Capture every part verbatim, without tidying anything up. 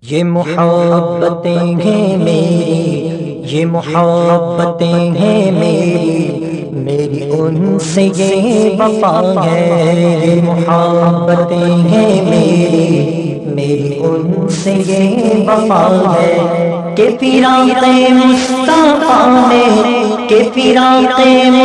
یہ محبتیں ہیں میری، یہ محبتیں ہیں میری، میری ان سے یہ وفا ہے۔ یہ محبتیں ہیں میری، میری ان سے یہ وفا ہے کہ فراق مصطفیٰ میں، کہ فراق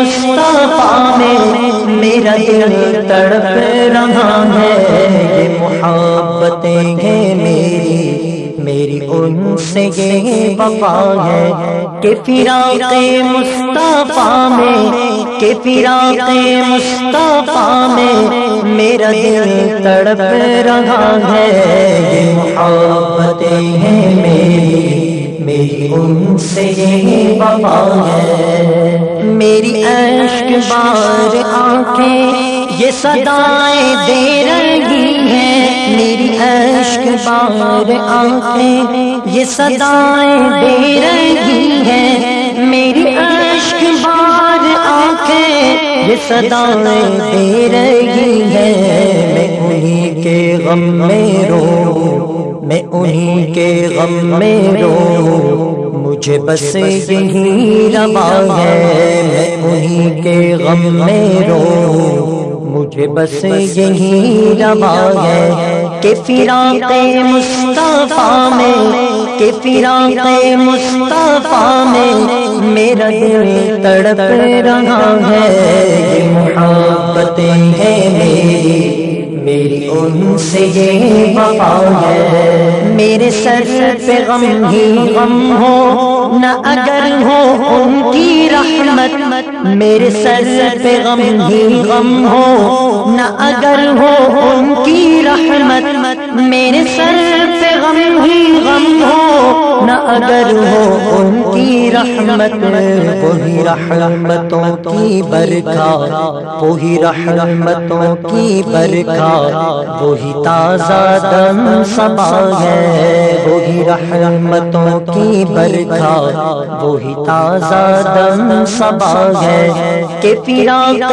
مصطفیٰ میں میرا دل تڑپ رہا ہے۔ یہ محبتیں ہیں میری، میری ان سے یہ وفا ہے کہ فراق مصطفیٰ میں، کہ فراق مصطفیٰ میں میرا دل تڑپ رہا ہے۔ یہ محبتیں ہیں میری، میری ان سے یہ وفا ہے۔ میری اشک بار آنکھیں یہ صدائیں دے رہی ہیں، میری اشک بار آنکھیں یہ صدائیں دے رہی ہیں، میری اشک بار آنکھیں یہ صدائیں دے رہی ہیں۔ میں انہی کے غم میں رو، میں انہی کے غم میں رو، مجھے بس یہی روا ہے۔ میں انہی کے غم میں رو، مجھے بس یہی روا ہے کہ فراق مصطفیٰ میں، کہ فراق مصطفیٰ میں میرا دل تڑپ رہا ہے۔ یہ محبتیں ہیں میری، میری ان سے یہ وفا ہے۔ میرے سر پہ غم ہی غم ہو نہ اگر ہو ان کی رحمت، میرے سر پہ غم ہی غم ہو نہ اگر ہو ان کی رحمت، میرے سر پہ غم ہی غم ہو نہ اگر ہو ان کی رحمت۔ وہی رحمتوں کی برکات، وہی رحمتوں کی برکات، وہی تازہ دم صبا ہے۔ وہی رحمتوں کی برکات، وہی تازہ دم صبا ہے کہ فراق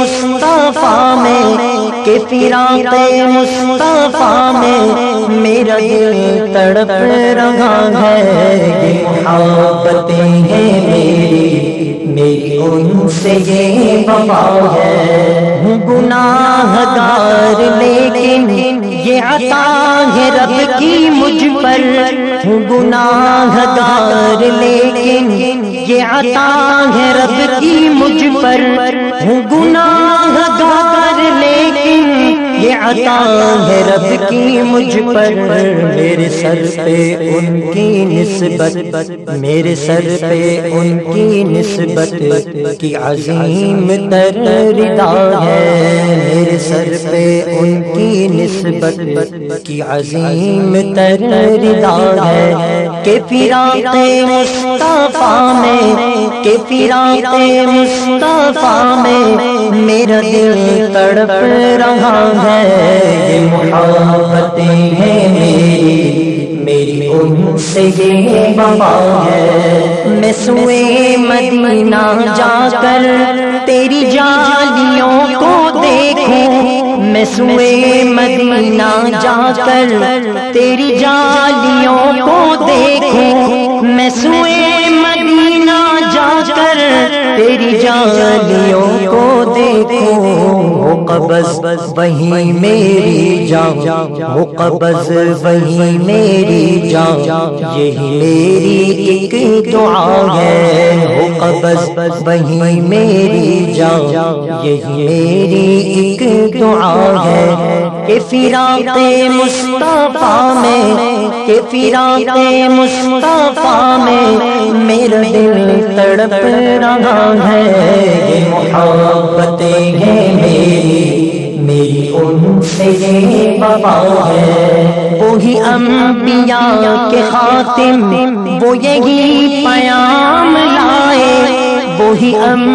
مصطفیٰ میں، کہ فراق مصطفیٰ میں میرا دل تڑپ رہا ہے۔ یہ محبتیں ہیں میری، میری ان سے یہ وفا ہے۔ ہوں گناہ گار لیکن یہ عطا ہے رب کی مجھ پر، ہوں گناہ گار لیکن یہ عطا ہے رب کی مجھ پر، ہوں گناہ گار لیکن یہ عطا ہے رب کی مجھ پر۔ میرے سر پہ ان کی نسبت، میرے سر پہ ان کی نسبت کی عظیم تر رضا ہے۔ میرے سر پہ ان کی نسبت کی عظیم تر رضا ہے کہ فراق مصطفیٰ میں، کہ فراق مصطفیٰ میں میرا دل تڑپ رہا ہے۔ یہ محبتیں ہیں میری، میری ان سے یہ وفا ہے۔ میں سوئے مدینہ جا کر تیری جالیوں کو دیکھوں، میں سوئے مدینہ جا کر تیری جالیوں کو دیکھوں، میں سوئے مدینہ جا کر تیری جالیوں کو دیکھوں۔ ہو قبض وہیں میری جان، ہو قبض وہیں میری جان، یہی میری ایک دعا ہے۔ ہو قبض وہیں میری جان، یہی میری ایک دعا ہے کہ فراق مصطفیٰ میں، کہ فراق مصطفیٰ میں میرا دل تڑپ رہا ہے۔ یہ محبتیں ہیں میری، میری ان سے یہ وفا ہے۔ وہی انبیاء کے خاتم وہ یہی پیام لائے، وہی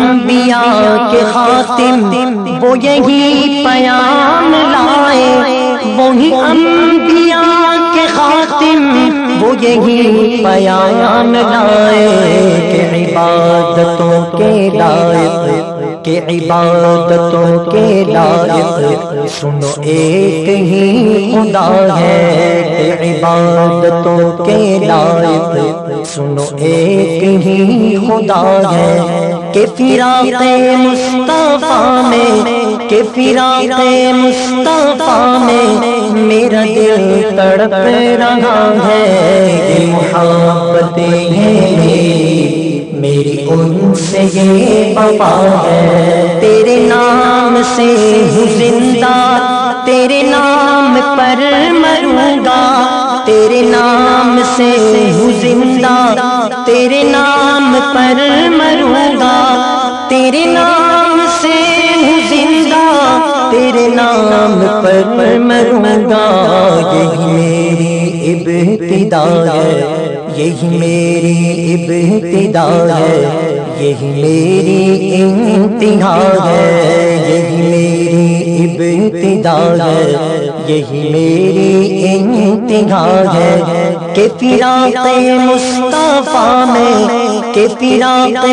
انبیاء کے خاتم وہ یہی پیام لائے، وہی انبیاء کے خاتم وہ یہی پیام لائے کہ عبادتوں کے لائق، کہ عبادتوں کے لائق سنو ایک ہی خدا ہے، کہ عبادتوں کے لائق سنو ایک ہی خدا ہے کہ فراق مصطفیٰ میں کہ فراق مصطفیٰ میں میرا دل تڑپ رہا ہے یہ محبتیں ہیں میری میری ان سے یہ وفا ہے تیرے نام سے ہوں زندہ تیرے نام پر مروں گا تیرے نام سے ہوں زندہ تیرے نام پر مروں گا تیرے نام سے ہوں زندہ تیرے نام پر مروں گا یہی میری ابتدا ہے یہی میری ابتدا ہے یہی میری انتہا ہے یہی میری ابتدا ہے یہی میری انتہا ہے کہ فراق مصطفیٰ میں کہ فراق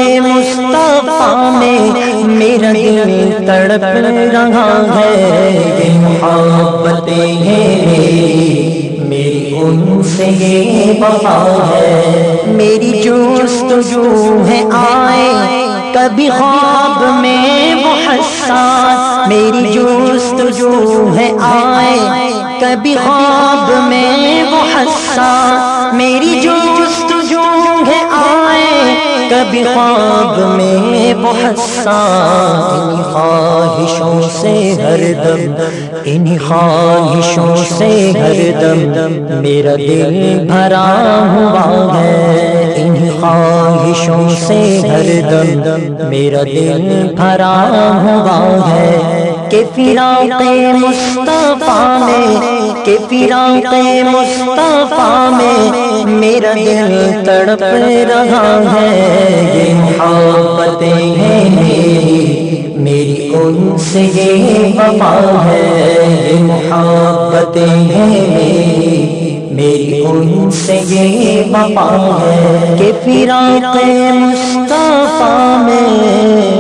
مصطفیٰ میں میرا دل تڑپ رہا ہے یہ محبتیں ہیں میری میری ان سے یہ وفا ہے میری جستجو ہے آئے کبھی خواب میں وہ حساس میری جستجو ہے آئے کبھی خواب میں وہ حساس میری جستجو ہے آئے کبھی خواب میں وہ حساس انہی خواہشوں سے ہر دم انہی خواہشوں سے ہر دم میرا دل بھرا ہوا ہے انہی خواہشوں سے ہر دم میرا دل بھرا ہوا ہے کہ فراق مصطفیٰ میں کہ فراق مصطفیٰ میں میرا دل تڑپ رہا ہے یہ محبتیں ہیں میری میری ان سے یہ وفا ہے یہ محبتیں ہیں میری میری ان سے یہ وفا ہے کہ فراق مصطفیٰ میں